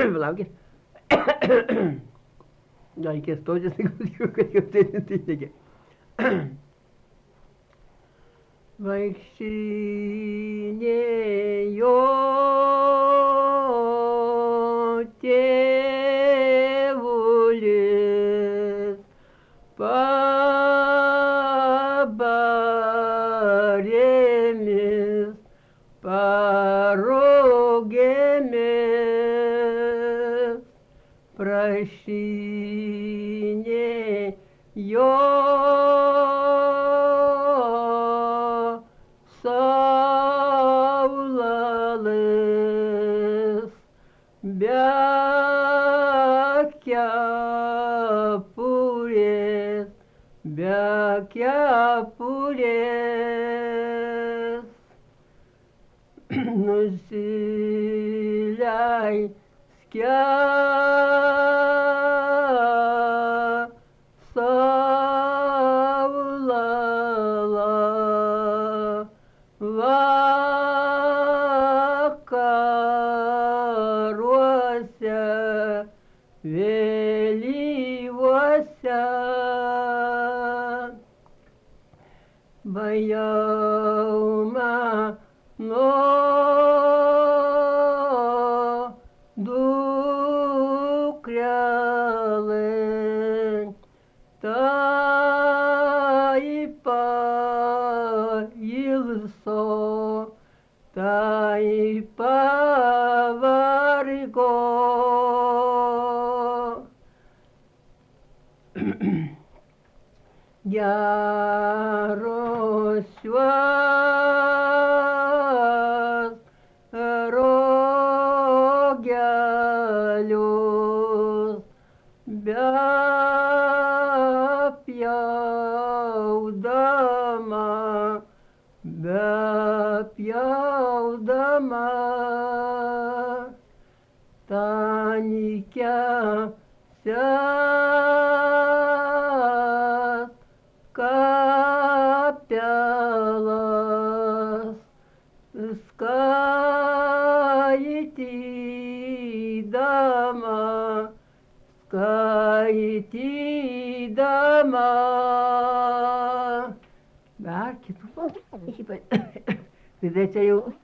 palaukit. Reikės točias, kad jau tai nesitikė. Vaikštinėjo tėvulis pabarėmis, parugėmis, prašinėjo saulalis be kepurės, nusileisk vakaruose vėlyvuose, bajau mano dukrelė, tai pailso, tai pavargo. Gerosios rogelius bepjaudama tanykiąsias kapelas skaitydama. Dar kitų. Tai čia jau